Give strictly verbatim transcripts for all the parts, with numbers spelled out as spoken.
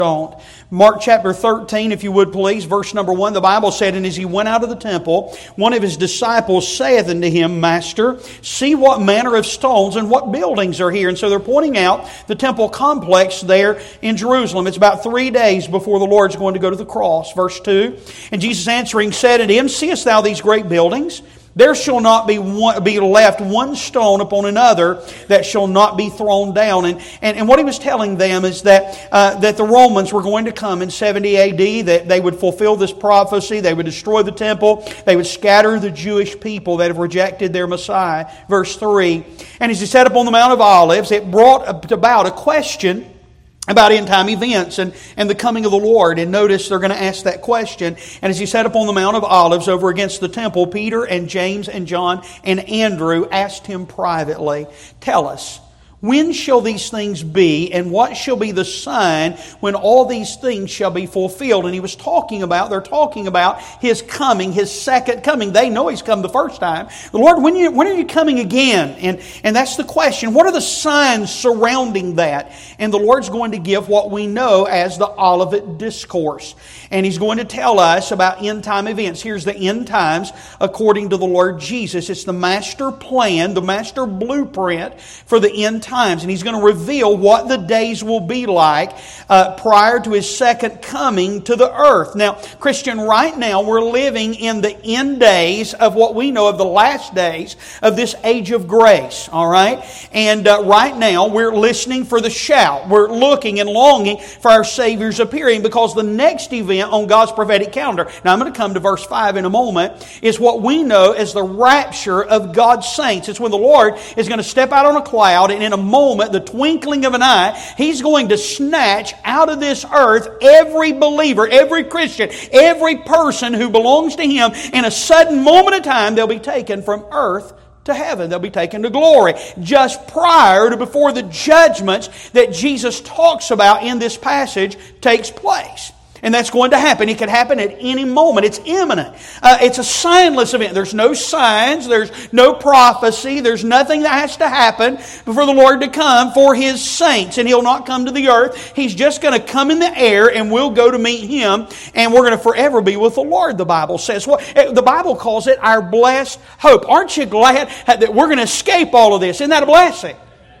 don't. Mark chapter thirteen, if you would please, verse number one, the Bible said, "And as he went out of the temple, one of his disciples saith unto him, Master, see what manner of stones and what buildings are here." And so they're pointing out the temple complex there in Jerusalem. It's about three days before the Lord's going to go to the cross. Verse two, "And Jesus answering said unto him, Seest thou these great buildings? There shall not be one, be left one stone upon another that shall not be thrown down." And, and, and what he was telling them is that, uh, that the Romans were going to come in seventy A D, that they would fulfill this prophecy, they would destroy the temple, they would scatter the Jewish people that have rejected their Messiah. Verse three, "And as he sat upon the Mount of Olives, it brought about a question about end-time events and, and the coming of the Lord." And notice they're going to ask that question. "And as he sat upon the Mount of Olives over against the temple, Peter and James and John and Andrew asked him privately, Tell us, when shall these things be, and what shall be the sign when all these things shall be fulfilled?" And he was talking about, they're talking about His coming, His second coming. They know He's come the first time. The Lord, when, you, when are you coming again? And, and that's the question. What are the signs surrounding that? And the Lord's going to give what we know as the Olivet Discourse. And He's going to tell us about end-time events. Here's the end times according to the Lord Jesus. It's the master plan, the master blueprint for the end times. And He's going to reveal what the days will be like uh, prior to His second coming to the earth. Now, Christian, right now we're living in the end days of what we know of the last days of this age of grace. All right? And uh, right now we're listening for the shout. We're looking and longing for our Savior's appearing, because the next event on God's prophetic calendar, now I'm going to come to verse five in a moment, is what we know as the rapture of God's saints. It's when the Lord is going to step out on a cloud, and in a moment, the twinkling of an eye, He's going to snatch out of this earth every believer, every Christian, every person who belongs to Him. In a sudden moment of time, they'll be taken from earth to heaven. They'll be taken to glory. Just prior to before the judgments that Jesus talks about in this passage takes place. And that's going to happen. It could happen at any moment. It's imminent. Uh, it's a signless event. There's no signs. There's no prophecy. There's nothing that has to happen for the Lord to come for His saints. And He'll not come to the earth. He's just going to come in the air, and we'll go to meet Him. And we're going to forever be with the Lord, the Bible says. Well, the Bible calls it our blessed hope. Aren't you glad that we're going to escape all of this? Isn't that a blessing?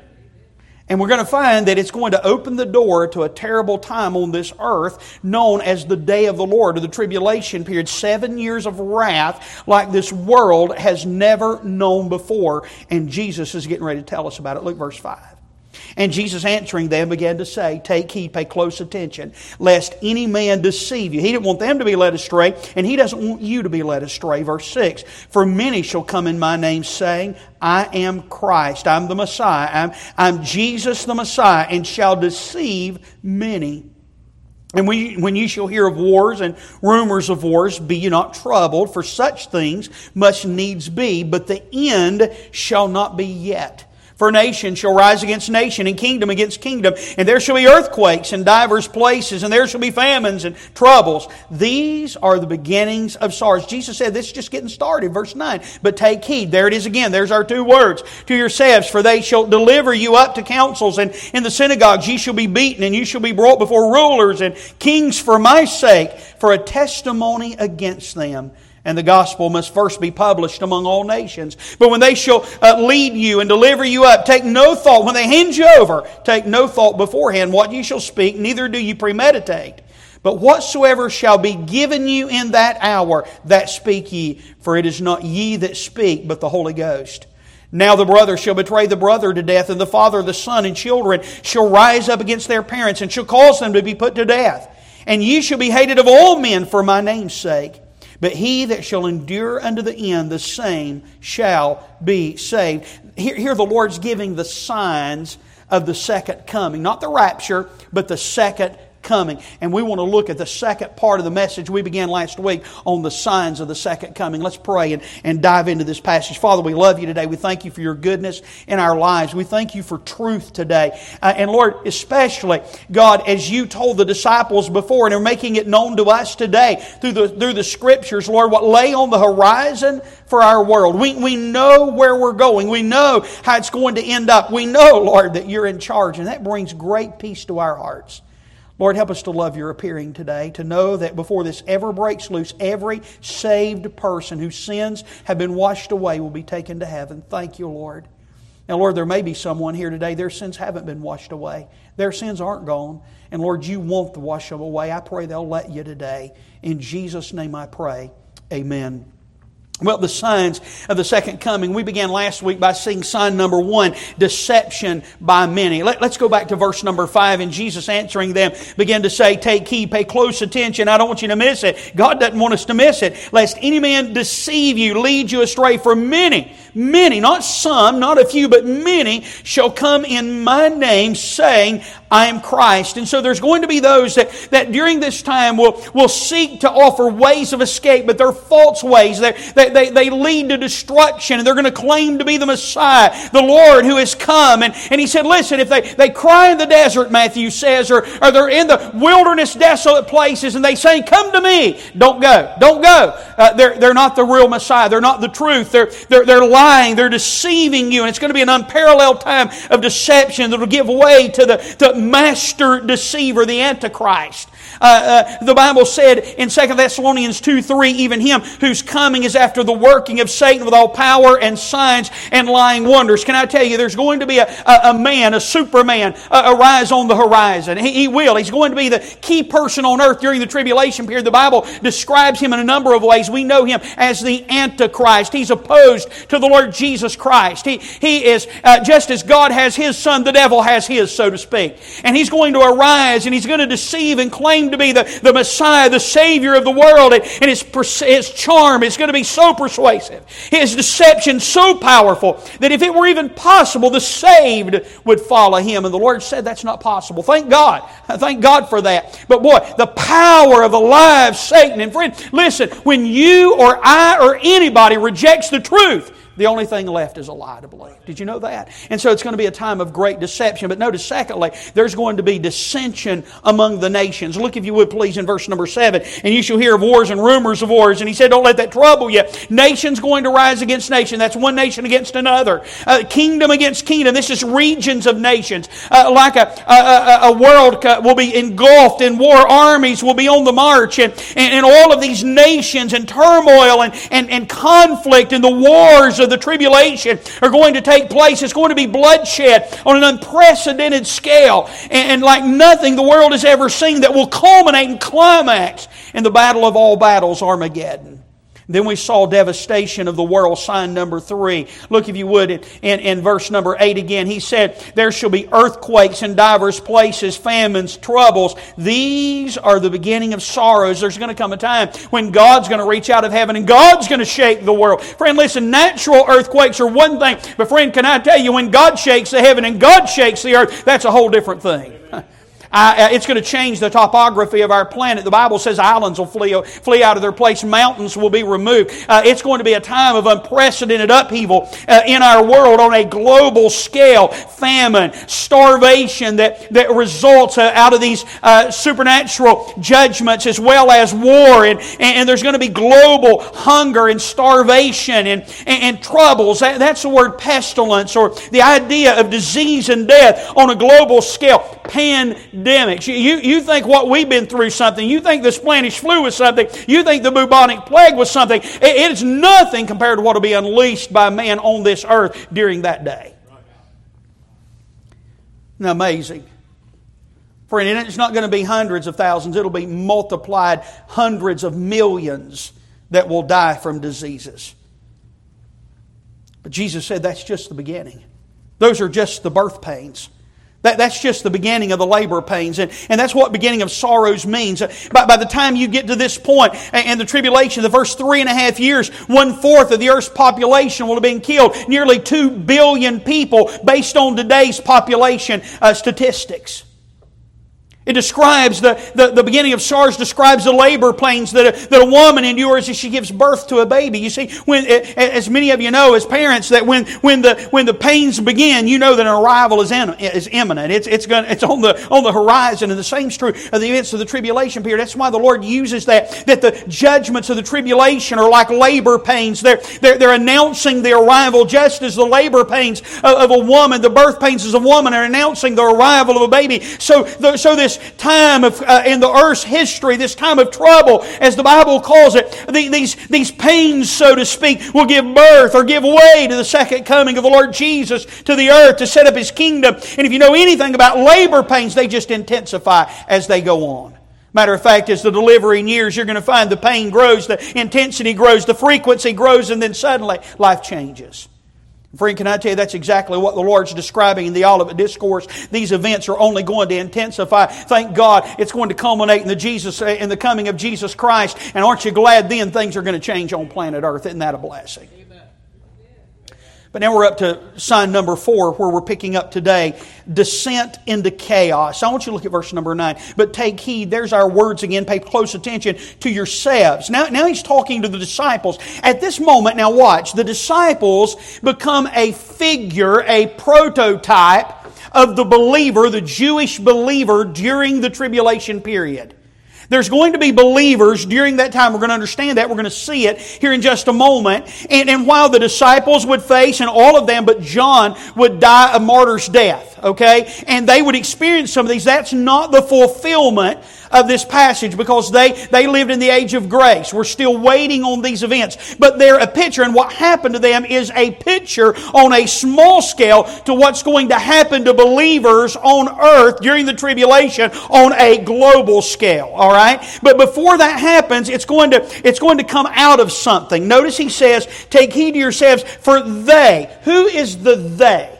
And we're going to find that it's going to open the door to a terrible time on this earth known as the day of the Lord, or the tribulation period. Seven years of wrath like this world has never known before. And Jesus is getting ready to tell us about it. Look, verse five. "And Jesus answering them began to say, Take heed, pay close attention, lest any man deceive you." He didn't want them to be led astray, and He doesn't want you to be led astray. Verse six, "For many shall come in my name, saying, I am Christ." I'm the Messiah. I'm, I'm Jesus the Messiah, "and shall deceive many. And we, when you shall hear of wars and rumors of wars, be ye not troubled, for such things must needs be, but the end shall not be yet. For nation shall rise against nation, and kingdom against kingdom. And there shall be earthquakes in divers places, and there shall be famines and troubles. These are the beginnings of sorrows." Jesus said this is just getting started. Verse nine. "But take heed," there it is again, there's our two words, "to yourselves, for they shall deliver you up to councils, and in the synagogues ye shall be beaten, and you shall be brought before rulers and kings for my sake, for a testimony against them. And the gospel must first be published among all nations. But when they shall uh, lead you and deliver you up, take no thought. When they hand you over, take no thought beforehand what ye shall speak, neither do ye premeditate. But whatsoever shall be given you in that hour, that speak ye. For it is not ye that speak, but the Holy Ghost. Now the brother shall betray the brother to death, and the father the son, and children shall rise up against their parents, and shall cause them to be put to death. And ye shall be hated of all men for my name's sake. But he that shall endure unto the end, the same shall be saved." Here, here the Lord's giving the signs of the second coming. Not the rapture, but the second coming. And we want to look at the second part of the message we began last week on the signs of the second coming. Let's pray and, and dive into this passage. Father, we love You today. We thank You for Your goodness in our lives. We thank You for truth today. Uh, and Lord, especially, God, as You told the disciples before and are making it known to us today through the, through the Scriptures, Lord, what lay on the horizon for our world. We, we know where we're going. We know how it's going to end up. We know, Lord, that You're in charge, and that brings great peace to our hearts. Lord, help us to love Your appearing today, to know that before this ever breaks loose, every saved person whose sins have been washed away will be taken to heaven. Thank You, Lord. Now, Lord, there may be someone here today, their sins haven't been washed away. Their sins aren't gone. And Lord, You want to wash them away. I pray they'll let You today. In Jesus' name I pray. Amen. Well, the signs of the second coming. We began last week by seeing sign number one, deception by many. Let, let's go back to verse number five. And Jesus answering them began to say, take heed, pay close attention. I don't want you to miss it. God doesn't want us to miss it. Lest any man deceive you, lead you astray. For many, many, not some, not a few, but many shall come in My name saying, I am Christ. And so there's going to be those that, that during this time will, will seek to offer ways of escape, but they're false ways. They're, they, they, they lead to destruction, and they're going to claim to be the Messiah, the Lord who has come. And, and He said, listen, if they, they cry in the desert, Matthew says, or, or they're in the wilderness, desolate places, and they say, come to Me, don't go, don't go. Uh, they're, they're not the real Messiah. They're not the truth. They're, they're, they're lying. They're deceiving you. And it's going to be an unparalleled time of deception that will give way to the to master deceiver, the Antichrist. Uh, uh, the Bible said in Second Thessalonians two three, even him whose coming is after the working of Satan with all power and signs and lying wonders. Can I tell you, there's going to be a, a, a man, a superman, uh, arise on the horizon. He, he will. He's going to be the key person on earth during the tribulation period. The Bible describes him in a number of ways. We know him as the Antichrist. He's opposed to the Lord Jesus Christ. He, he is, uh, just as God has His son, the devil has his, so to speak. And he's going to arise and he's going to deceive and claim to be the, the Messiah, the Savior of the world. And, and his, his charm is going to be so persuasive. His deception so powerful that if it were even possible, the saved would follow him. And the Lord said that's not possible. Thank God. Thank God for that. But boy, the power of the lie of Satan. And friend, listen, when you or I or anybody rejects the truth, the only thing left is a lie to believe. Did you know that? And so it's going to be a time of great deception. But notice, secondly, there's going to be dissension among the nations. Look, if you would, please, in verse number seven. And you shall hear of wars and rumors of wars. And He said, don't let that trouble you. Nation's going to rise against nation. That's one nation against another. Uh, kingdom against kingdom. This is regions of nations. Uh, like a, a, a world will be engulfed in war. Armies will be on the march. And, and, and all of these nations and turmoil and, and, and conflict and the wars of the tribulation are going to take place. It's going to be bloodshed on an unprecedented scale, and, and like nothing the world has ever seen, that will culminate and climax in the battle of all battles, Armageddon. Then we saw devastation of the world, sign number three. Look, if you would, in, in, in verse number eight again. He said, there shall be earthquakes in divers places, famines, troubles. These are the beginning of sorrows. There's going to come a time when God's going to reach out of heaven and God's going to shake the world. Friend, listen, natural earthquakes are one thing. But friend, can I tell you, when God shakes the heaven and God shakes the earth, that's a whole different thing. Uh, it's going to change the topography of our planet. The Bible says islands will flee, flee out of their place. Mountains will be removed. Uh, it's going to be a time of unprecedented upheaval uh, in our world on a global scale. Famine, starvation that, that results uh, out of these uh, supernatural judgments, as well as war. And, and, and there's going to be global hunger and starvation and, and, and troubles. That, that's the word pestilence, or the idea of disease and death on a global scale. Pandemic. Pandemics. You, you think what we've been through something. You think the Spanish flu was something. You think the bubonic plague was something. It, it is nothing compared to what will be unleashed by man on this earth during that day. Isn't that amazing? Friend, it's not going to be hundreds of thousands. It'll be multiplied hundreds of millions that will die from diseases. But Jesus said that's just the beginning. Those are just the birth pains. That, that's just the beginning of the labor pains. And, and that's what beginning of sorrows means. By, by the time you get to this point and the tribulation, the first three and a half years, one-fourth of the earth's population will have been killed. Nearly two billion people based on today's population uh, statistics. It describes, the, the, the beginning of SARS describes the labor pains that a, that a woman endures as she gives birth to a baby. You see, when, as many of you know as parents, that when, when, the, when the pains begin, you know that an arrival is, in, is imminent. It's, it's, going, it's on, the, on the horizon. And the same is true of the events of the tribulation period. That's why the Lord uses that, that the judgments of the tribulation are like labor pains. They're, they're, they're announcing the arrival, just as the labor pains of, of a woman, the birth pains of a woman are announcing the arrival of a baby. So, the, so this this time of uh, in the earth's history, this time of trouble, as the Bible calls it, the, these, these pains, so to speak, will give birth or give way to the second coming of the Lord Jesus to the earth to set up His kingdom. And if you know anything about labor pains, they just intensify as they go on. Matter of fact, as the delivering years, you're going to find the pain grows, the intensity grows, the frequency grows, and then suddenly life changes. Friend, can I tell you that's exactly what the Lord's describing in the Olivet Discourse. These events are only going to intensify. Thank God it's going to culminate in the Jesus in the coming of Jesus Christ. And aren't you glad then things are going to change on planet Earth? Isn't that a blessing? But now we're up to sign number four, where we're picking up today, descent into chaos. I want you to look at verse number nine. But take heed, there's our words again, pay close attention to yourselves. Now, now he's talking to the disciples. At this moment, now watch, the disciples become a figure, a prototype of the believer, the Jewish believer during the tribulation period. There's going to be believers during that time. We're going to understand that. We're going to see it here in just a moment. And, and while the disciples would face, and all of them but John, would die a martyr's death, okay? And they would experience some of these. That's not the fulfillment of this passage, because they, they lived in the age of grace. We're still waiting on these events. But they're a picture, and what happened to them is a picture on a small scale to what's going to happen to believers on earth during the tribulation on a global scale. All right? But before that happens, it's going to, it's going to come out of something. Notice he says, take heed to yourselves, for they. Who is the they?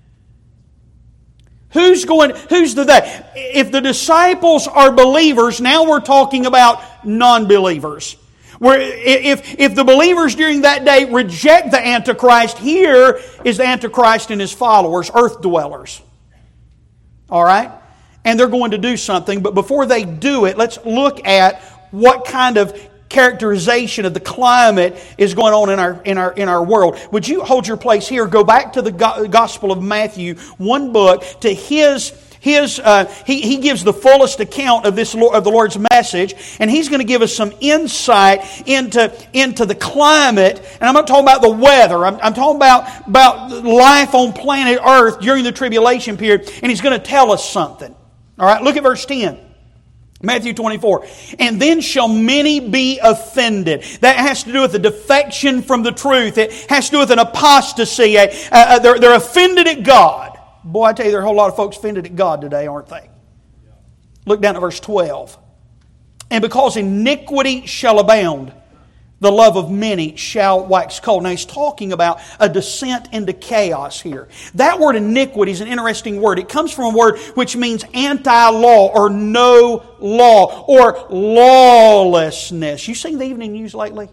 Who's going, who's the they? If the disciples are believers, now we're talking about non-believers. Where if, if the believers during that day reject the Antichrist, here is the Antichrist and his followers, earth dwellers. All right? And they're going to do something, but before they do it, let's look at what kind of characterization of the climate is going on in our in our in our world. Would you hold your place here? Go back to the Gospel of Matthew, one book, to his his uh, he he gives the fullest account of this of the Lord's message, and he's going to give us some insight into into the climate. And I'm not talking about the weather. I'm, I'm talking about about life on planet Earth during the tribulation period, and he's going to tell us something. All right, look at verse ten. Matthew twenty-four. And then shall many be offended. That has to do with a defection from the truth. It has to do with an apostasy. A, uh, they're, they're offended at God. Boy, I tell you, there are a whole lot of folks offended at God today, aren't they? Look down at verse twelve. And because iniquity shall abound, the love of many shall wax cold. Now he's talking about a descent into chaos here. That word iniquity is an interesting word. It comes from a word which means anti-law or no law or lawlessness. You seen the evening news lately?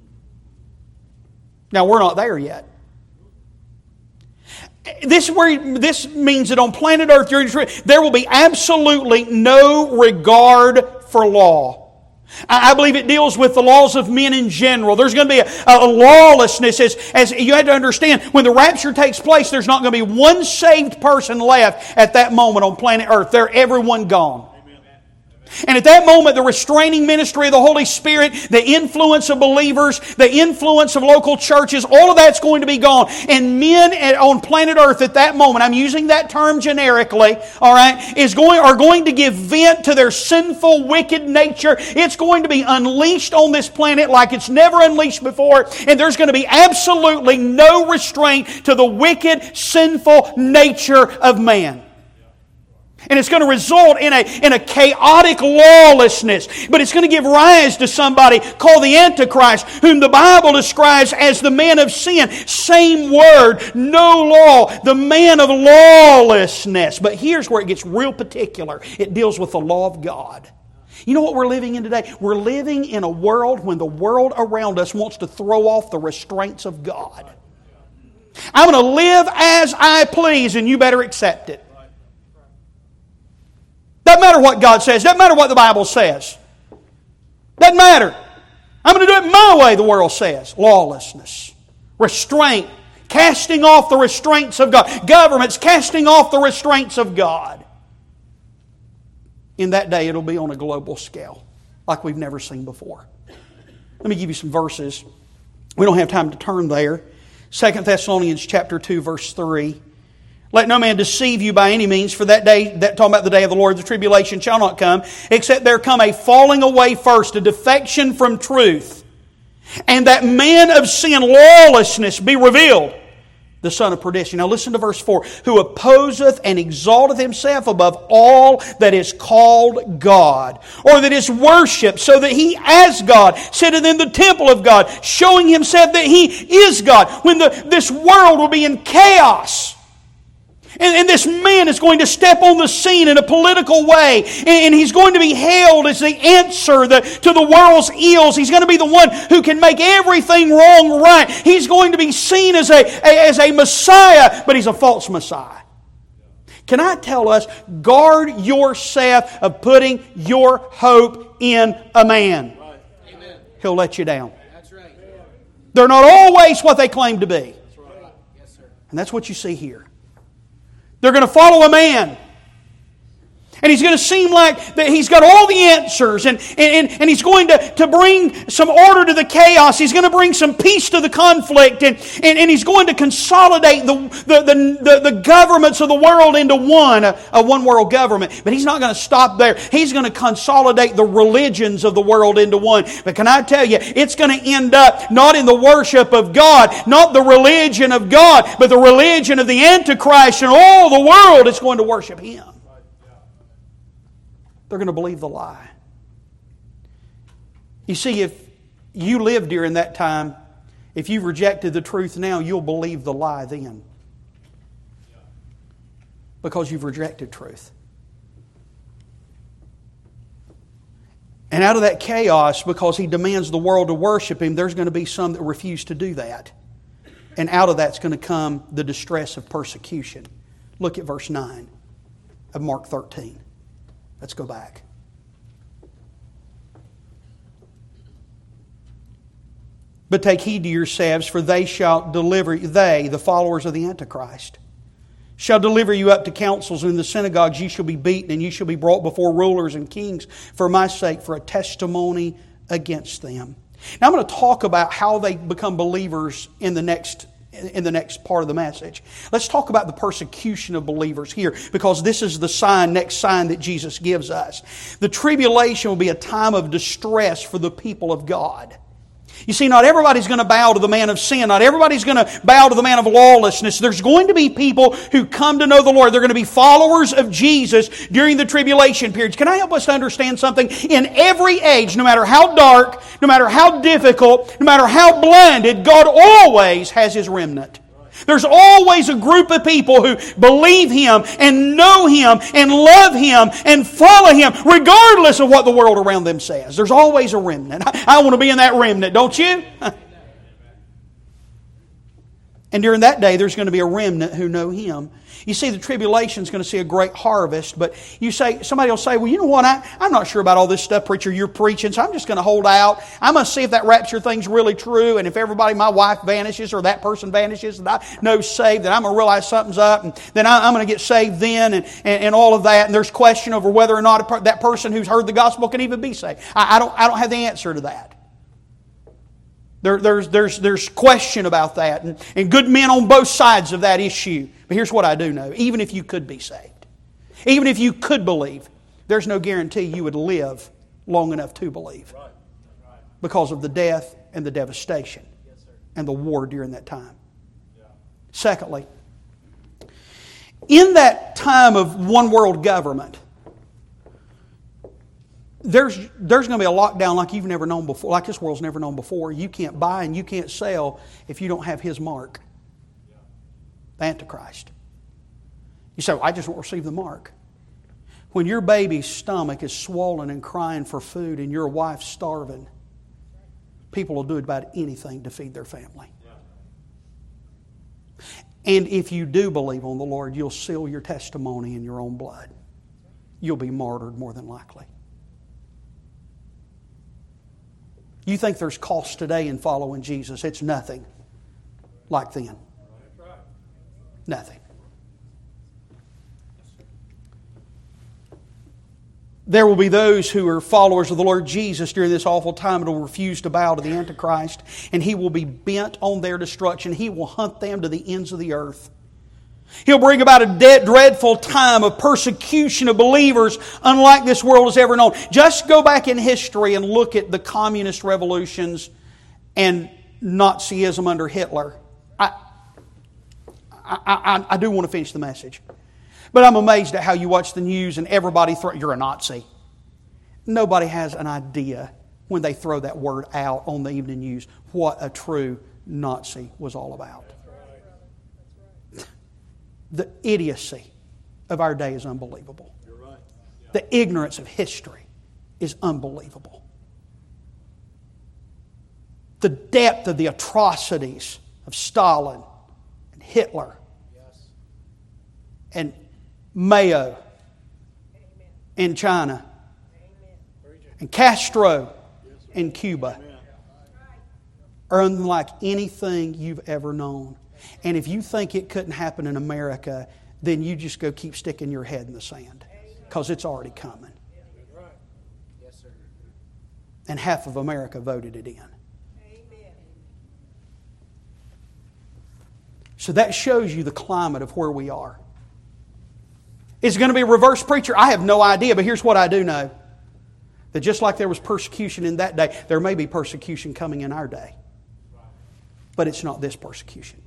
Now we're not there yet. This word, this means that on planet Earth during there will be absolutely no regard for law. I believe it deals with the laws of men in general. There's going to be a, a lawlessness. As, as you have to understand, when the rapture takes place, there's not going to be one saved person left at that moment on planet Earth. They're everyone gone. And at that moment, the restraining ministry of the Holy Spirit, the influence of believers, the influence of local churches, all of that's going to be gone. And men on planet Earth at that moment, I'm using that term generically, all right, is going are going to give vent to their sinful, wicked nature. It's going to be unleashed on this planet like it's never unleashed before. And there's going to be absolutely no restraint to the wicked, sinful nature of man. And it's going to result in a, in a chaotic lawlessness. But it's going to give rise to somebody called the Antichrist, whom the Bible describes as the man of sin. Same word, no law, the man of lawlessness. But here's where it gets real particular. It deals with the law of God. You know what we're living in today? We're living in a world when the world around us wants to throw off the restraints of God. I'm going to live as I please, and you better accept it. Doesn't matter what God says. Doesn't matter what the Bible says. Doesn't matter. I'm going to do it my way, the world says. Lawlessness. Restraint. Casting off the restraints of God. Governments casting off the restraints of God. In that day, it'll be on a global scale, like we've never seen before. Let me give you some verses. We don't have time to turn there. Second Thessalonians chapter two, verse three. Let no man deceive you by any means, for that day, that talking about the day of the Lord, the tribulation shall not come, except there come a falling away first, a defection from truth, and that man of sin, lawlessness, be revealed, the son of perdition. Now listen to verse four. Who opposeth and exalteth himself above all that is called God, or that is worshipped, so that he as God sitteth in the temple of God, showing himself that he is God. When the, this world will be in chaos, And, and this man is going to step on the scene in a political way. And, and he's going to be hailed as the answer the, to the world's ills. He's going to be the one who can make everything wrong right. He's going to be seen as a, a, as a Messiah, but he's a false Messiah. Can I tell us, guard yourself of putting your hope in a man. Right. Amen. He'll let you down. That's right. They're not always what they claim to be. That's right. Yes, sir. And that's what you see here. They're going to follow a man. And he's going to seem like that he's got all the answers. And, and, and he's going to, to bring some order to the chaos. He's going to bring some peace to the conflict. And, and, and he's going to consolidate the, the, the, the, the governments of the world into one, a, a one-world government. But he's not going to stop there. He's going to consolidate the religions of the world into one. But can I tell you, it's going to end up not in the worship of God, not the religion of God, but the religion of the Antichrist, and all the world is going to worship him. They're going to believe the lie. You see, if you lived during that time, if you've rejected the truth now, you'll believe the lie then. Because you've rejected truth. And out of that chaos, because he demands the world to worship him, there's going to be some that refuse to do that. And out of that's going to come the distress of persecution. Look at verse nine of Mark thirteen. Let's go back. But take heed to yourselves, for they shall deliver, they, the followers of the Antichrist, shall deliver you up to councils, and in the synagogues you shall be beaten, and you shall be brought before rulers and kings for my sake, for a testimony against them. Now I'm going to talk about how they become believers in the next in the next part of the message. Let's talk about the persecution of believers here, because this is the sign, next sign that Jesus gives us. The tribulation will be a time of distress for the people of God. You see, not everybody's going to bow to the man of sin. Not everybody's going to bow to the man of lawlessness. There's going to be people who come to know the Lord. They're going to be followers of Jesus during the tribulation periods. Can I help us to understand something? In every age, no matter how dark, no matter how difficult, no matter how blinded, God always has His remnant. There's always a group of people who believe Him and know Him and love Him and follow Him regardless of what the world around them says. There's always a remnant. I, I want to be in that remnant, don't you? And during that day, there's going to be a remnant who know Him. You see, the tribulation is going to see a great harvest. But you say, somebody will say, well, you know what? I, I'm not sure about all this stuff, preacher, you're preaching, so I'm just going to hold out. I'm going to see if that rapture thing's really true. And if everybody, my wife vanishes or that person vanishes that I know saved, then I'm going to realize something's up. And then I, I'm going to get saved then and, and, and all of that. And there's question over whether or not a, that person who's heard the gospel can even be saved. I, I, don't, I don't have the answer to that. There, there's, there's, there's question about that, and, and good men on both sides of that issue. But here's what I do know. Even if you could be saved, even if you could believe, there's no guarantee you would live long enough to believe. Right. Right. Because of the death and the devastation Yes, sir. and the war during that time. Yeah. Secondly, in that time of one world government, There's there's going to be a lockdown like you've never known before, like this world's never known before. You can't buy and you can't sell if you don't have His mark, the Antichrist. You say, well, I just won't receive the mark. When your baby's stomach is swollen and crying for food and your wife's starving, people will do about anything to feed their family. And if you do believe on the Lord, you'll seal your testimony in your own blood. You'll be martyred more than likely. You think there's cost today in following Jesus. It's nothing like then. Nothing. There will be those who are followers of the Lord Jesus during this awful time and will refuse to bow to the Antichrist. And he will be bent on their destruction. He will hunt them to the ends of the earth. He'll bring about a dead, dreadful time of persecution of believers unlike this world has ever known. Just go back in history and look at the communist revolutions and Nazism under Hitler. I, I, I, I do want to finish the message. But I'm amazed at how you watch the news and everybody throw, you're a Nazi. Nobody has an idea when they throw that word out on the evening news what a true Nazi was all about. The idiocy of our day is unbelievable. The ignorance of history is unbelievable. The depth of the atrocities of Stalin and Hitler and Mao in China and Castro in Cuba are unlike anything you've ever known. And if you think it couldn't happen in America, then you just go keep sticking your head in the sand. Because it's already coming. And half of America voted it in. So that shows you the climate of where we are. Is it going to be a reverse preacher? I have no idea, but here's what I do know. That just like there was persecution in that day, there may be persecution coming in our day. But it's not this persecution.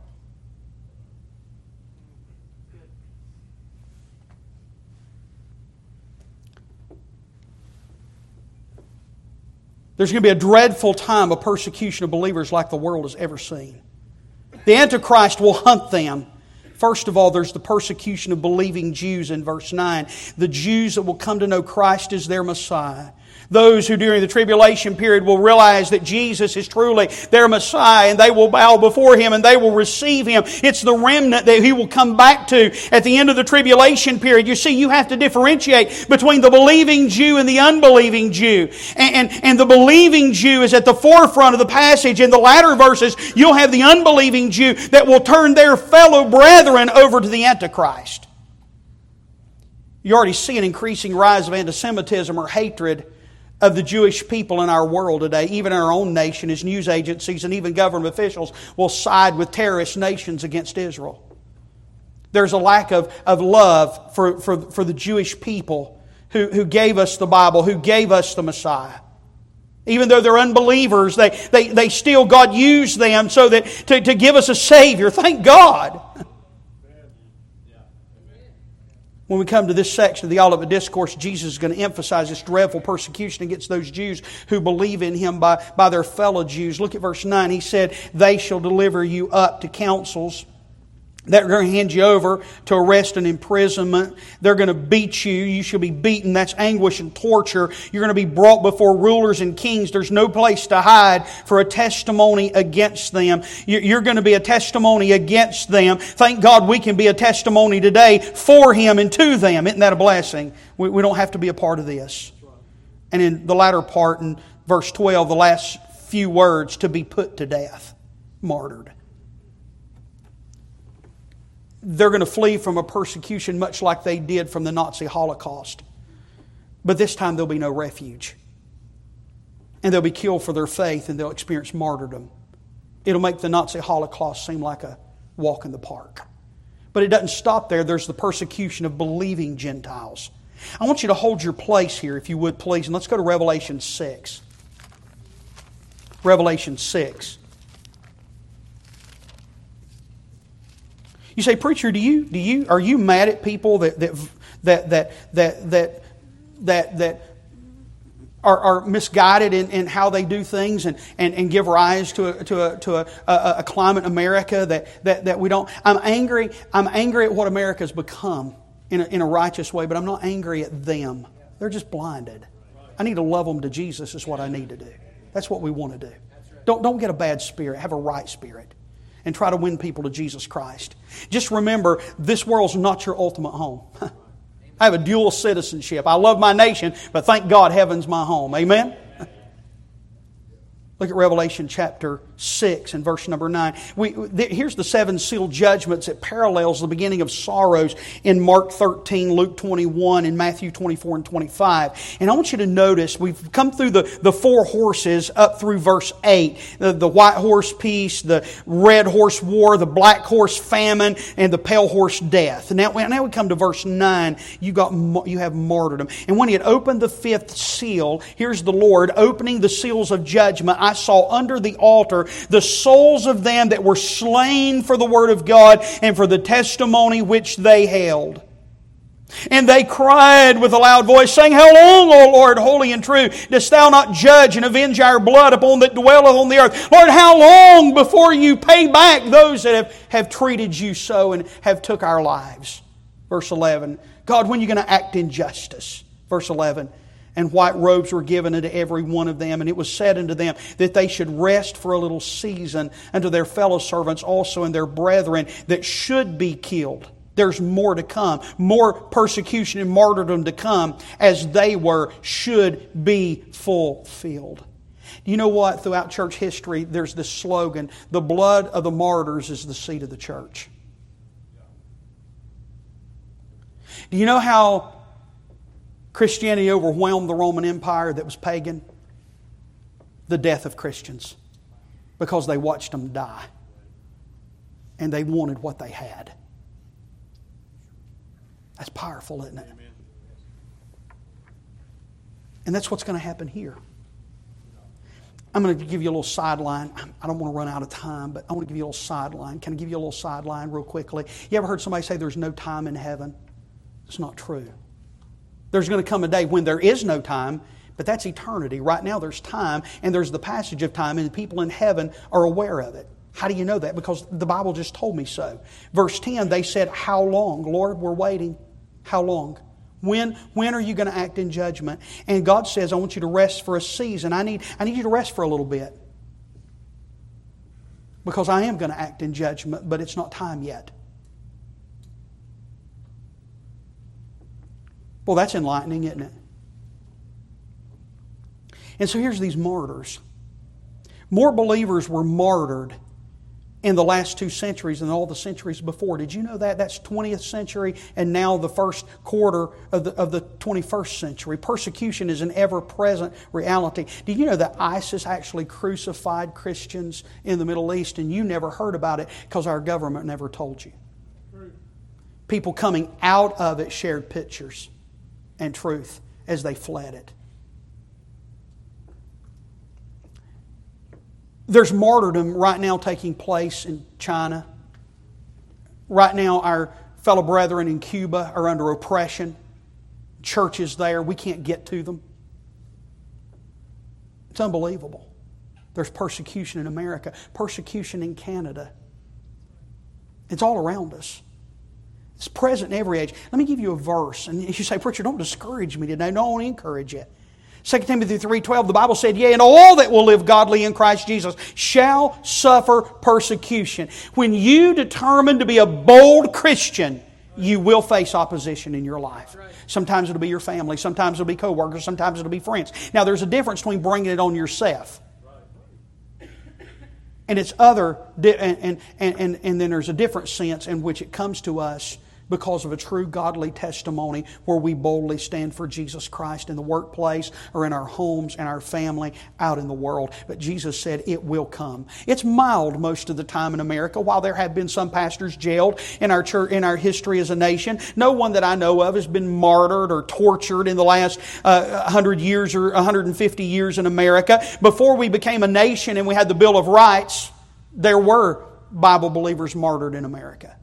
There's going to be a dreadful time of persecution of believers like the world has ever seen. The Antichrist will hunt them. First of all, there's the persecution of believing Jews in verse nine. The Jews that will come to know Christ as their Messiah. Those who during the tribulation period will realize that Jesus is truly their Messiah and they will bow before Him and they will receive Him. It's the remnant that He will come back to at the end of the tribulation period. You see, you have to differentiate between the believing Jew and the unbelieving Jew. And, and, and the believing Jew is at the forefront of the passage. In the latter verses, you'll have the unbelieving Jew that will turn their fellow brethren over to the Antichrist. You already see an increasing rise of anti-Semitism or hatred of the Jewish people in our world today, even in our own nation, as news agencies and even government officials will side with terrorist nations against Israel. There's a lack of, of love for, for, for the Jewish people who, who gave us the Bible, who gave us the Messiah. Even though they're unbelievers, they, they, they still, God used them so that to, to give us a Savior. Thank God. When we come to this section of the Olivet Discourse, Jesus is going to emphasize this dreadful persecution against those Jews who believe in Him by, by their fellow Jews. Look at verse nine. He said, they shall deliver you up to councils. They're going to hand you over to arrest and imprisonment. They're going to beat you. You shall be beaten. That's anguish and torture. You're going to be brought before rulers and kings. There's no place to hide for a testimony against them. You're going to be a testimony against them. Thank God we can be a testimony today for Him and to them. Isn't that a blessing? We, we don't have to be a part of this. And in the latter part, in verse twelve, the last few words, to be put to death, martyred. They're going to flee from a persecution much like they did from the Nazi Holocaust. But this time there'll be no refuge. And they'll be killed for their faith and they'll experience martyrdom. It'll make the Nazi Holocaust seem like a walk in the park. But it doesn't stop there. There's the persecution of believing Gentiles. I want you to hold your place here, if you would, please. And let's go to Revelation six. Revelation six. You say, preacher, do you do you are you mad at people that that that that that that that, that are, are misguided in, in how they do things and, and, and give rise to a to a to a, a, a climate in America that, that, that we don't? I'm angry. I'm angry at what America's become in a, in a righteous way, but I'm not angry at them. They're just blinded. I need to love them to Jesus is what I need to do. That's what we want to do. Don't don't get a bad spirit. Have a right spirit. And try to win people to Jesus Christ. Just remember, this world's not your ultimate home. I have a dual citizenship. I love my nation, but thank God heaven's my home. Amen? Look at Revelation chapter six and verse number nine. We, th- here's the seven sealed judgments. It parallels the beginning of sorrows in Mark thirteen, Luke twenty-one, and Matthew twenty-four and twenty-five. And I want you to notice, we've come through the, the four horses up through verse eight. The, the white horse peace, the red horse war, the black horse famine, and the pale horse death. And now, now we come to verse nine. You, got, you have martyrdom. And when he had opened the fifth seal, here's the Lord opening the seals of judgment. I saw under the altar the souls of them that were slain for the word of God and for the testimony which they held. And they cried with a loud voice, saying, How long, O Lord, holy and true, dost thou not judge and avenge our blood upon that dwelleth on the earth? Lord, how long before you pay back those that have, have treated you so and have took our lives? Verse eleven, God, when are you going to act in justice? Verse eleven, and white robes were given unto every one of them. And it was said unto them that they should rest for a little season unto their fellow servants also and their brethren that should be killed. There's more to come. More persecution and martyrdom to come as they were should be fulfilled. You know what? Throughout church history, there's this slogan, the blood of the martyrs is the seed of the church. Do you know how Christianity overwhelmed the Roman Empire that was pagan? The death of Christians. Because they watched them die. And they wanted what they had. That's powerful, isn't it? And that's what's going to happen here. I'm going to give you a little sideline. I don't want to run out of time, but I want to give you a little sideline. Can I give you a little sideline real quickly? You ever heard somebody say there's no time in heaven? It's not true. There's going to come a day when there is no time, but that's eternity. Right now there's time, and there's the passage of time, and the people in heaven are aware of it. How do you know that? Because the Bible just told me so. Verse ten, they said, How long? Lord, we're waiting. How long? When, when are you going to act in judgment? And God says, I want you to rest for a season. I need, I need you to rest for a little bit. Because I am going to act in judgment, but it's not time yet. Well, that's enlightening, isn't it? And so here's these martyrs. More believers were martyred in the last two centuries than all the centuries before. Did you know that? That's twentieth century and now the first quarter of the, of the twenty-first century. Persecution is an ever-present reality. Did you know that ISIS actually crucified Christians in the Middle East and you never heard about it because our government never told you? People coming out of it shared pictures and truth as they fled it. There's martyrdom right now taking place in China. Right now our fellow brethren in Cuba are under oppression. Churches there, we can't get to them. It's unbelievable. There's persecution in America, persecution in Canada. It's all around us. It's present in every age. Let me give you a verse. And you say, Preacher, don't discourage me today. No, I want to encourage you. Second Timothy three twelve, the Bible said, Yea, and all that will live godly in Christ Jesus shall suffer persecution. When you determine to be a bold Christian, you will face opposition in your life. Sometimes it'll be your family. Sometimes it'll be co-workers. Sometimes it'll be friends. Now, there's a difference between bringing it on yourself. And it's other, and, and, and, and then there's a different sense in which it comes to us because of a true godly testimony where we boldly stand for Jesus Christ in the workplace or in our homes and our family out in the world. But Jesus said it will come. It's mild most of the time in America. While there have been some pastors jailed in our church, in our history as a nation, no one that I know of has been martyred or tortured in the last uh, one hundred years or one hundred fifty years in America. Before we became a nation and we had the Bill of Rights, there were Bible believers martyred in America.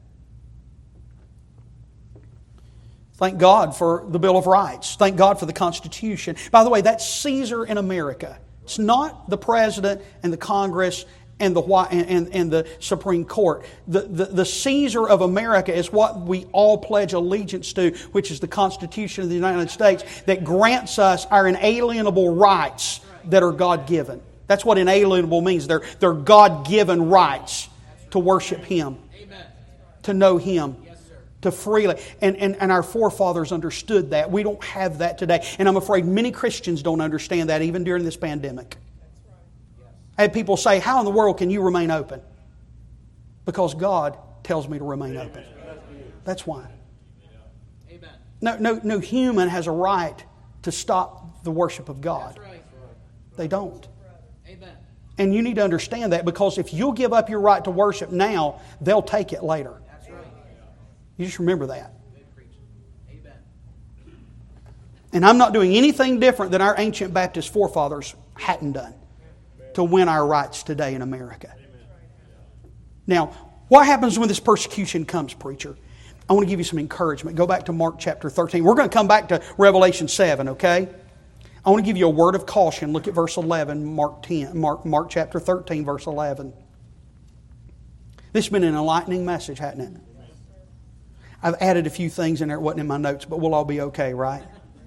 Thank God for the Bill of Rights. Thank God for the Constitution. By the way, that's Caesar in America. It's not the President and the Congress and the and, and, and the Supreme Court. The, the, the Caesar of America is what we all pledge allegiance to, which is the Constitution of the United States that grants us our inalienable rights that are God-given. That's what inalienable means. They're, they're God-given rights to worship Him, to know Him, to freely. And, and, and our forefathers understood that. We don't have that today. And I'm afraid many Christians don't understand that even during this pandemic. I had people say, how in the world can you remain open? Because God tells me to remain open. That's why. Amen. No, no, no human has a right to stop the worship of God. That's right. They don't. Amen. And you need to understand that, because if you'll give up your right to worship now, they'll take it later. That's right. You just remember that. Good preaching. Amen. And I'm not doing anything different than our ancient Baptist forefathers hadn't done to win our rights today in America. Now, what happens when this persecution comes, preacher? I want to give you some encouragement. Go back to Mark chapter thirteen. We're going to come back to Revelation seven, okay? I want to give you a word of caution. Look at verse eleven, Mark ten, Mark, Mark chapter thirteen, verse eleven. This has been an enlightening message, hasn't it? I've added a few things in there that wasn't in my notes, but we'll all be okay, right?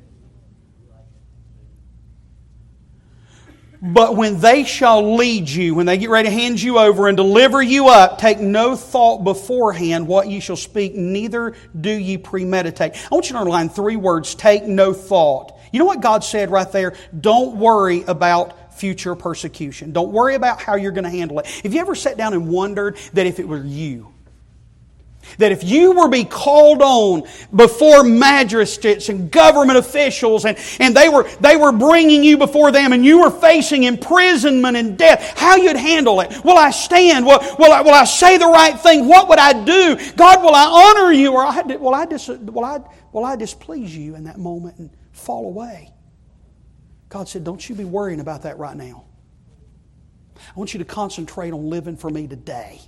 But when they shall lead you, when they get ready to hand you over and deliver you up, take no thought beforehand what ye shall speak, neither do ye premeditate. I want you to underline three words, take no thought. You know what God said right there? Don't worry about future persecution. Don't worry about how you're going to handle it. Have you ever sat down and wondered that if it were you, that if you were be called on before magistrates and government officials, and, and they were they were bringing you before them, and you were facing imprisonment and death, how you'd handle it? Will I stand? Will, will, I, will I say the right thing? What would I do? God, will I honor you? Or I, will, I dis, will, I, will I displease you in that moment and fall away? God said, don't you be worrying about that right now. I want you to concentrate on living for me today.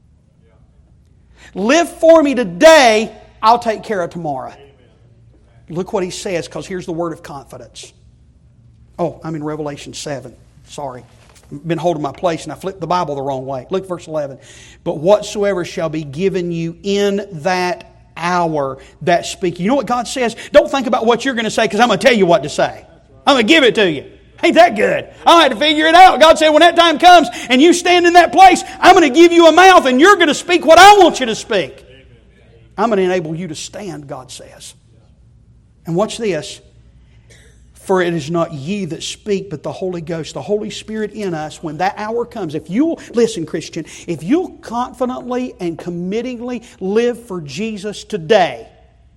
Live for me today, I'll take care of tomorrow. Look what He says, because here's the word of confidence. Oh, I'm in Revelation seven. Sorry. I've been holding my place and I flipped the Bible the wrong way. Look at verse eleven. But whatsoever shall be given you in that hour that speak. You know what God says? Don't think about what you're going to say, because I'm going to tell you what to say. I'm going to give it to you. Ain't that good? I had to figure it out. God said, when that time comes and you stand in that place, I'm going to give you a mouth and you're going to speak what I want you to speak. I'm going to enable you to stand, God says. And watch this. For it is not ye that speak, but the Holy Ghost, the Holy Spirit in us, when that hour comes. If you'll, listen, Christian, if you'll confidently and committingly live for Jesus today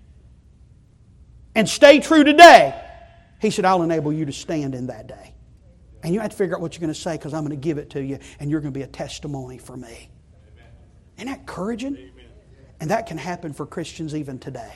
and stay true today, He said, I'll enable you to stand in that day. And you have to figure out what you're going to say, because I'm going to give it to you and you're going to be a testimony for me. Amen. Isn't that encouraging? Amen. And that can happen for Christians even today.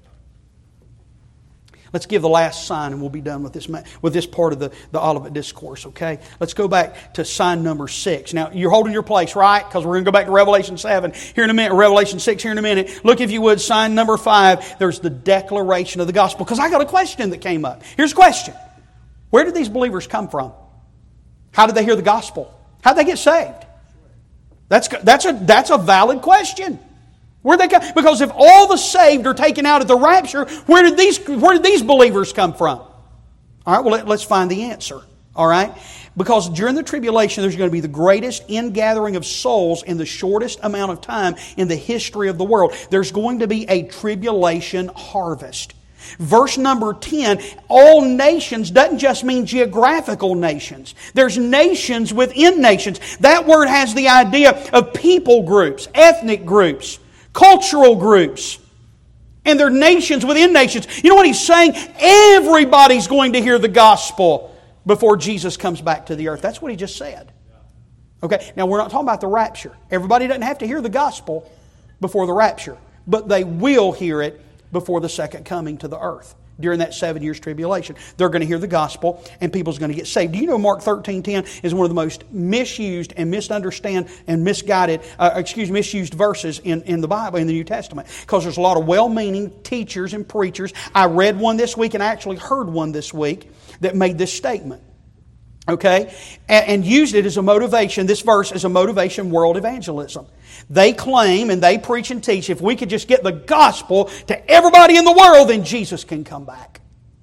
Let's give the last sign and we'll be done with this with this part of the, the Olivet Discourse, okay? Let's go back to sign number six. Now, you're holding your place, right? Because we're going to go back to Revelation seven here in a minute, Revelation six here in a minute. Look, if you would, sign number five. There's the declaration of the gospel. Because I got a question that came up. Here's a question. Where did these believers come from? How did they hear the gospel? How did they get saved? That's, that's, a, that's a valid question. Where they come? Because if all the saved are taken out at the rapture, where did these where did these believers come from? All right, well, let, let's find the answer. All right? Because during the tribulation, there's going to be the greatest ingathering of souls in the shortest amount of time in the history of the world. There's going to be a tribulation harvest. Verse number ten, all nations doesn't just mean geographical nations. There's nations within nations. That word has the idea of people groups, ethnic groups, cultural groups, and they're nations within nations. You know what he's saying? Everybody's going to hear the gospel before Jesus comes back to the earth. That's what he just said. Okay, now we're not talking about the rapture. Everybody doesn't have to hear the gospel before the rapture, but they will hear it before the second coming to the earth. During that seven years tribulation, they're going to hear the gospel and people's going to get saved. Do you know Mark thirteen ten is one of the most misused and misunderstood and misguided, uh, excuse me, misused verses in, in the Bible, in the New Testament? Because there's a lot of well-meaning teachers and preachers. I read one this week and I actually heard one this week that made this statement. Okay? And, and used it as a motivation, this verse as a motivation world evangelism. They claim and they preach and teach, if we could just get the gospel to everybody in the world, then Jesus can come back.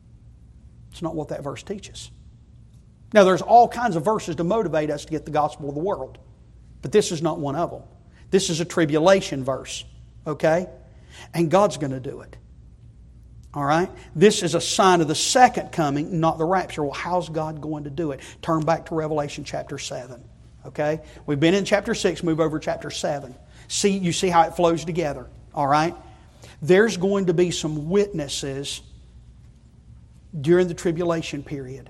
It's not what that verse teaches. Now, there's all kinds of verses to motivate us to get the gospel of the world. But this is not one of them. This is a tribulation verse. Okay? And God's going to do it. All right? This is a sign of the second coming, not the rapture. Well, how's God going to do it? Turn back to Revelation chapter seven. Okay? We've been in chapter six, move over to chapter seven. See, you see how it flows together. All right? There's going to be some witnesses during the tribulation period.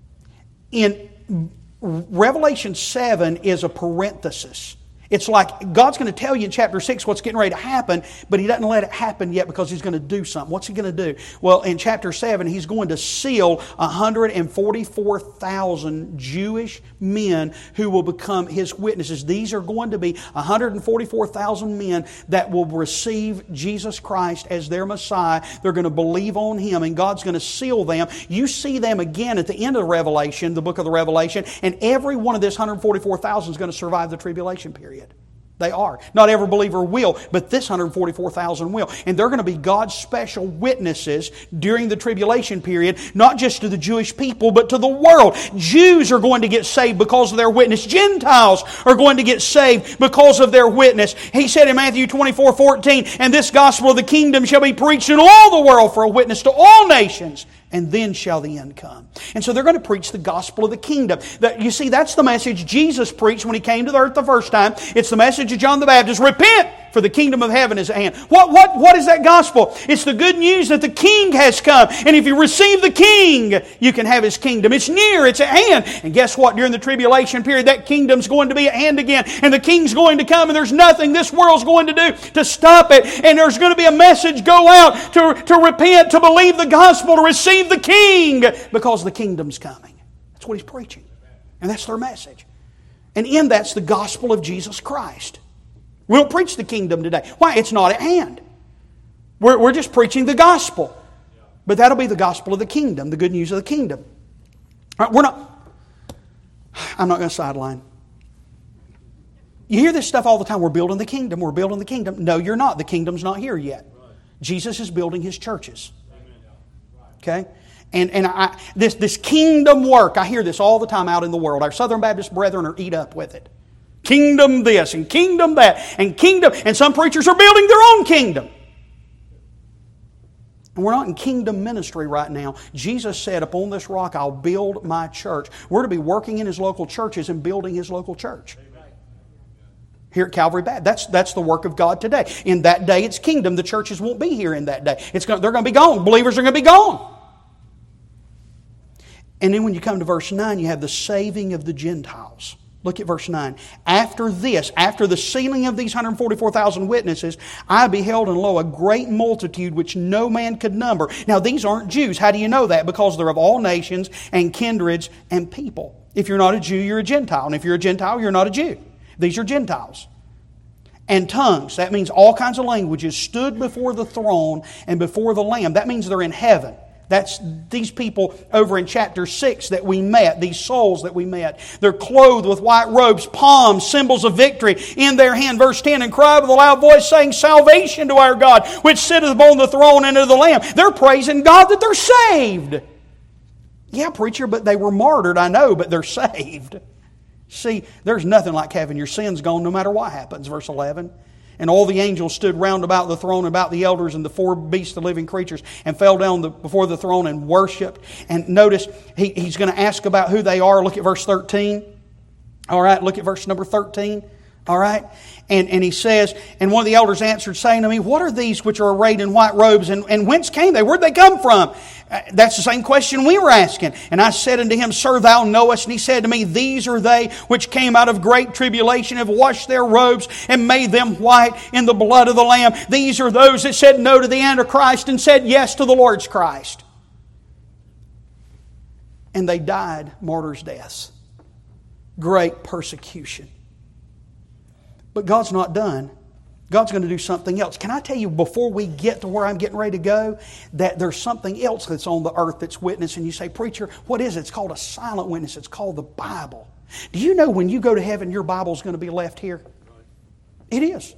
In Revelation seven is a parenthesis. It's like God's going to tell you in chapter six what's getting ready to happen, but He doesn't let it happen yet because He's going to do something. What's He going to do? Well, in chapter seven, He's going to seal one hundred forty-four thousand Jewish men who will become His witnesses. These are going to be one hundred forty-four thousand men that will receive Jesus Christ as their Messiah. They're going to believe on Him, and God's going to seal them. You see them again at the end of the Revelation, the book of the Revelation, and every one of this one hundred forty-four thousand is going to survive the tribulation period. They are. Not every believer will, but this one hundred forty-four thousand will. And they're going to be God's special witnesses during the tribulation period, not just to the Jewish people, but to the world. Jews are going to get saved because of their witness. Gentiles are going to get saved because of their witness. He said in Matthew twenty-four fourteen, "And this gospel of the kingdom shall be preached in all the world for a witness to all nations, and then shall the end come." And so they're going to preach the gospel of the kingdom. That, you see, that's the message Jesus preached when He came to the earth the first time. It's the message of John the Baptist. Repent, for the kingdom of heaven is at hand. What, what, what is that gospel? It's the good news that the King has come. And if you receive the King, you can have His kingdom. It's near, it's at hand. And guess what? During the tribulation period, that kingdom's going to be at hand again. And the King's going to come, and there's nothing this world's going to do to stop it. And there's going to be a message go out to, to repent, to believe the gospel, to receive the King, because the kingdom's coming. That's what He's preaching. And that's their message. And in that's the gospel of Jesus Christ. We don't preach the kingdom today. Why? It's not at hand. We're, we're just preaching the gospel. But that'll be the gospel of the kingdom, the good news of the kingdom. All right, we're not... I'm not going to sideline. You hear this stuff all the time. We're building the kingdom. We're building the kingdom. No, you're not. The kingdom's not here yet. Jesus is building His churches. Okay? And and I, this, this kingdom work, I hear this all the time out in the world. Our Southern Baptist brethren are eat up with it. Kingdom this and kingdom that and kingdom. And some preachers are building their own kingdom. And we're not in kingdom ministry right now. Jesus said, "Upon this rock I'll build my church." We're to be working in His local churches and building His local church. Here at Calvary Baptist. That's, that's the work of God today. In that day it's kingdom. The churches won't be here in that day. It's going, they're going to be gone. Believers are going to be gone. And then when you come to verse nine, you have the saving of the Gentiles. Look at verse nine. "After this, after the sealing of these one hundred forty-four thousand witnesses, I beheld, and lo, a great multitude which no man could number." Now these aren't Jews. How do you know that? Because they're of all nations and kindreds and people. If you're not a Jew, you're a Gentile. And if you're a Gentile, you're not a Jew. These are Gentiles. "And tongues," that means all kinds of languages, "stood before the throne and before the Lamb." That means they're in heaven. That's these people over in chapter six that we met, these souls that we met. They're clothed with white robes, palms, symbols of victory in their hand. Verse ten, "And cried with a loud voice, saying, Salvation to our God, which sitteth upon the throne and to the Lamb." They're praising God that they're saved. Yeah, preacher, but they were martyred, I know, but they're saved. See, there's nothing like having your sins gone no matter what happens. Verse eleven. "And all the angels stood round about the throne, about the elders and the four beasts, the living creatures, and fell down the, before the throne and worshipped." And notice, he, he's going to ask about who they are. Look at verse thirteen. All right, look at verse number thirteen. All right. And, and he says, "And one of the elders answered, saying to me, What are these which are arrayed in white robes, and, and whence came they? Where'd they come from?" Uh, that's the same question we were asking. "And I said unto him, Sir, thou knowest. And he said to me, These are they which came out of great tribulation, have washed their robes, and made them white in the blood of the Lamb. These are those that said no to the Antichrist, and said yes to the Lord's Christ. And they died martyrs' deaths." Great persecution. But God's not done. God's going to do something else. Can I tell you, before we get to where I'm getting ready to go, that there's something else that's on the earth that's witness. And you say, "Preacher, what is it?" It's called a silent witness. It's called the Bible. Do you know when you go to heaven, your Bible's going to be left here? It is.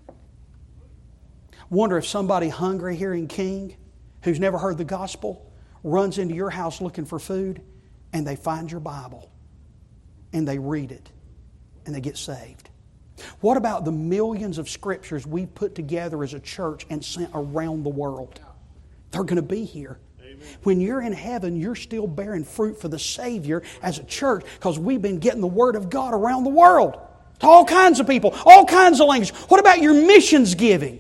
Wonder if somebody hungry here in King, who's never heard the gospel, runs into your house looking for food, and they find your Bible, and they read it, and they get saved. What about the millions of scriptures we put together as a church and sent around the world? They're going to be here. When you're in heaven, you're still bearing fruit for the Savior as a church because we've been getting the Word of God around the world to all kinds of people, all kinds of languages. What about your missions giving?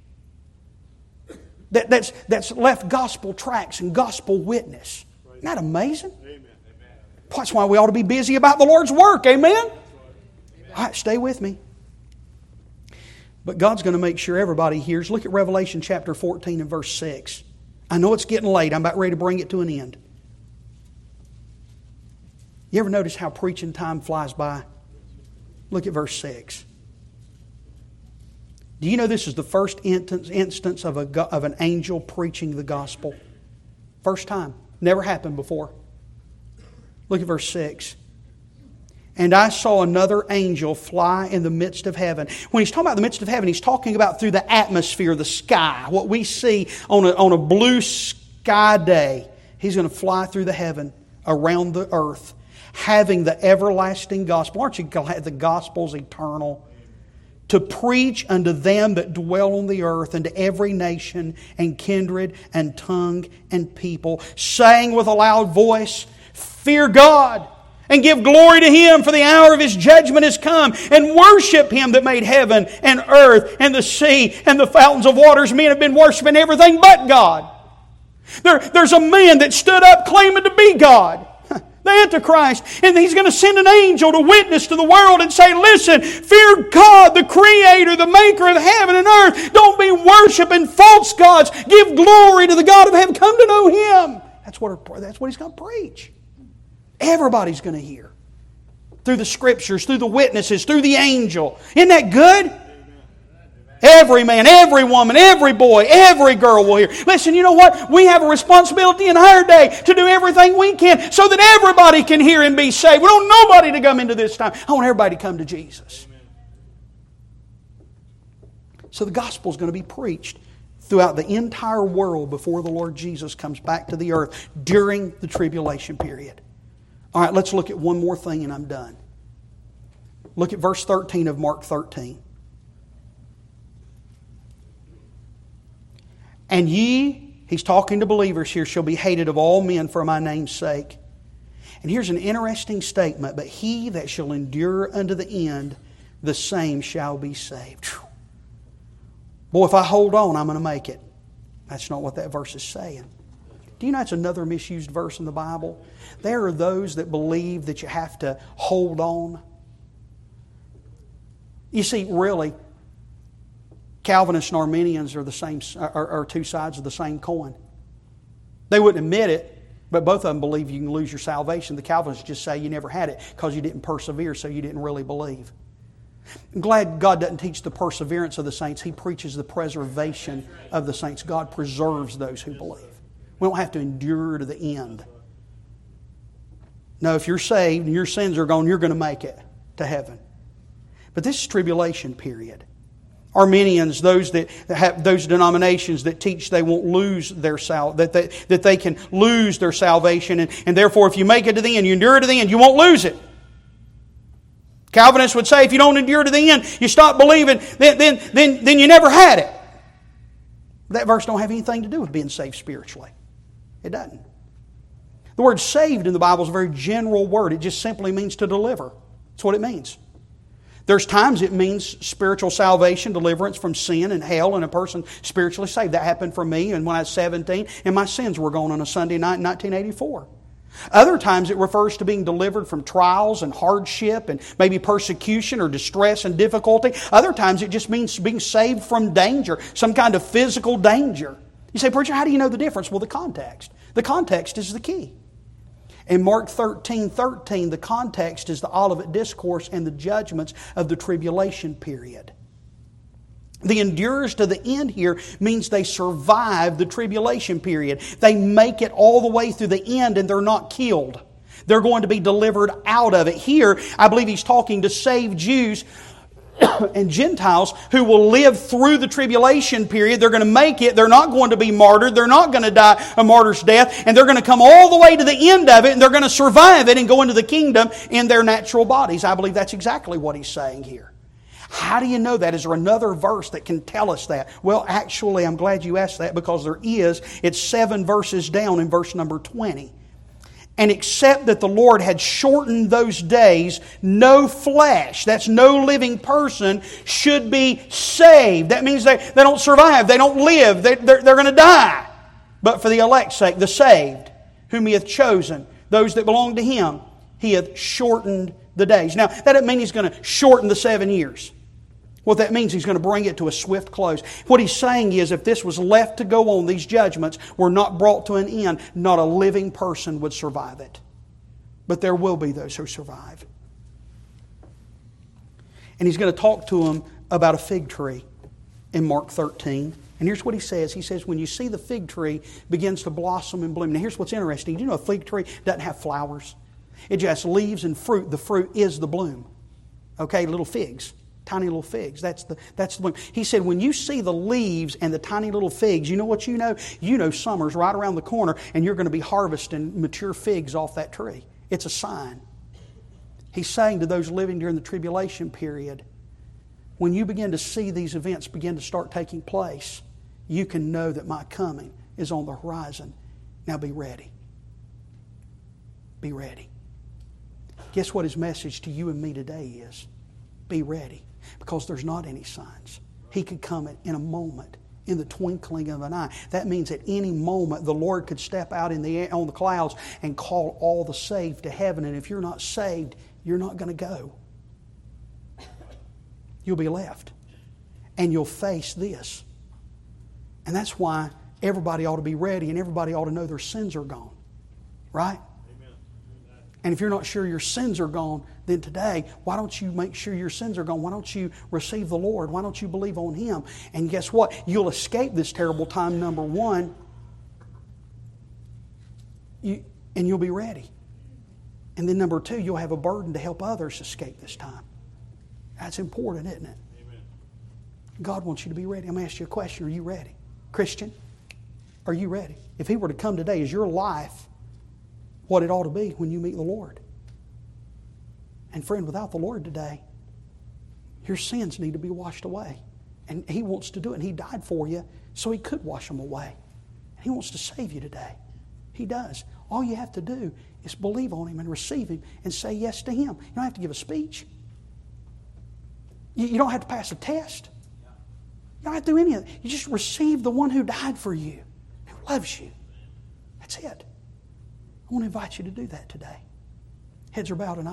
That, that's, that's left gospel tracts and gospel witness. Isn't that amazing? Amen. That's why we ought to be busy about the Lord's work. Amen? Amen. All right, stay with me. But God's going to make sure everybody hears. Look at Revelation chapter fourteen and verse six. I know it's getting late. I'm about ready to bring it to an end. You ever notice how preaching time flies by? Look at verse six. Do you know this is the first instance of, a, of an angel preaching the gospel? First time. Never happened before. Look at verse six. And I saw another angel fly in the midst of heaven. When he's talking about the midst of heaven, he's talking about through the atmosphere, the sky. What we see on a, on a blue sky day. He's going to fly through the heaven around the earth, having the everlasting gospel. Aren't you glad the gospel's eternal? To preach unto them that dwell on the earth, and to every nation and kindred and tongue and people, saying with a loud voice, Fear God, and give glory to Him, for the hour of His judgment has come, and worship Him that made heaven and earth and the sea and the fountains of waters. Men have been worshiping everything but God. There, there's a man that stood up claiming to be God, the Antichrist, and he's going to send an angel to witness to the world and say, listen, fear God, the Creator, the Maker of heaven and earth. Don't be worshiping false gods. Give glory to the God of heaven. Come to know Him. That's what, that's what He's going to preach. Everybody's going to hear. Through the Scriptures, through the witnesses, through the angel. Isn't that good? Amen. Every man, every woman, every boy, every girl will hear. Listen, you know what? We have a responsibility in our day to do everything we can so that everybody can hear and be saved. We don't want nobody to come into this time. I want everybody to come to Jesus. Amen. So the gospel is going to be preached throughout the entire world before the Lord Jesus comes back to the earth during the tribulation period. All right, let's look at one more thing and I'm done. Look at verse thirteen of Mark thirteen. And ye, he's talking to believers here, shall be hated of all men for my name's sake. And here's an interesting statement. But he that shall endure unto the end, the same shall be saved. Whew. Boy, if I hold on, I'm going to make it. That's not what that verse is saying. Do you know that's another misused verse in the Bible? There are those that believe that you have to hold on. You see, really, Calvinists and Arminians are the same, are, are two sides of the same coin. They wouldn't admit it, but both of them believe you can lose your salvation. The Calvinists just say you never had it because you didn't persevere, so you didn't really believe. I'm glad God doesn't teach the perseverance of the saints. He preaches the preservation of the saints. God preserves those who believe. We don't have to endure to the end. No, if you're saved and your sins are gone, you're going to make it to heaven. But this is tribulation period. Arminians, those that have those denominations that teach they won't lose their sal that they that they can lose their salvation, and, and therefore if you make it to the end, you endure to the end, you won't lose it. Calvinists would say if you don't endure to the end, you stop believing, then then then, then you never had it. That verse don't have anything to do with being saved spiritually. It doesn't. The word saved in the Bible is a very general word. It just simply means to deliver. That's what it means. There's times it means spiritual salvation, deliverance from sin and hell, and a person spiritually saved. That happened for me and when I was seventeen, and my sins were gone on a Sunday night in nineteen eighty-four. Other times it refers to being delivered from trials and hardship and maybe persecution or distress and difficulty. Other times it just means being saved from danger, some kind of physical danger. You say, preacher, how do you know the difference? Well, the context. The context is the key. In Mark thirteen thirteen, the context is the Olivet Discourse and the judgments of the tribulation period. The endures to the end here means they survive the tribulation period. They make it all the way through the end and they're not killed. They're going to be delivered out of it. Here, I believe he's talking to saved Jews and Gentiles who will live through the tribulation period. They're going to make it. They're not going to be martyred. They're not going to die a martyr's death. And they're going to come all the way to the end of it and they're going to survive it and go into the kingdom in their natural bodies. I believe that's exactly what he's saying here. How do you know that? Is there another verse that can tell us that? Well, actually, I'm glad you asked that, because there is. It's seven verses down in verse number twenty. And except that the Lord had shortened those days, no flesh, that's no living person, should be saved. That means they, they don't survive, they don't live, they, they're, they're going to die. But for the elect's sake, the saved, whom He hath chosen, those that belong to Him, He hath shortened the days. Now, that doesn't mean He's going to shorten the seven years. What that means, He's going to bring it to a swift close. What He's saying is, if this was left to go on, these judgments were not brought to an end, not a living person would survive it. But there will be those who survive. And He's going to talk to them about a fig tree in Mark thirteen. And here's what He says. He says, when you see the fig tree begins to blossom and bloom. Now here's what's interesting. Do you know a fig tree doesn't have flowers? It just has leaves and fruit. The fruit is the bloom. Okay, little figs. Tiny little figs. That's the that's the bloom. He said, when you see the leaves and the tiny little figs, you know what you know? You know summer's right around the corner and you're going to be harvesting mature figs off that tree. It's a sign. He's saying to those living during the tribulation period, when you begin to see these events begin to start taking place, you can know that my coming is on the horizon. Now be ready. Be ready. Guess what His message to you and me today is? Be ready. Because there's not any signs. He could come in a moment, in the twinkling of an eye. That means at any moment the Lord could step out in the air, on the clouds and call all the saved to heaven. And if you're not saved, you're not going to go. You'll be left. And you'll face this. And that's why everybody ought to be ready and everybody ought to know their sins are gone. Right? And if you're not sure your sins are gone, then today, why don't you make sure your sins are gone? Why don't you receive the Lord? Why don't you believe on Him? And guess what? You'll escape this terrible time, number one, you, and you'll be ready. And then number two, you'll have a burden to help others escape this time. That's important, isn't it? Amen. God wants you to be ready. I'm going to ask you a question. Are you ready? Christian, are you ready? If He were to come today, is your life what it ought to be when you meet the Lord? And friend, without the Lord today, your sins need to be washed away. And He wants to do it. And He died for you so He could wash them away. He wants to save you today. He does. All you have to do is believe on Him and receive Him and say yes to Him. You don't have to give a speech. You, you don't have to pass a test. You don't have to do any of it. You just receive the one who died for you, who loves you. That's it. I want to invite you to do that today. Heads are bowed and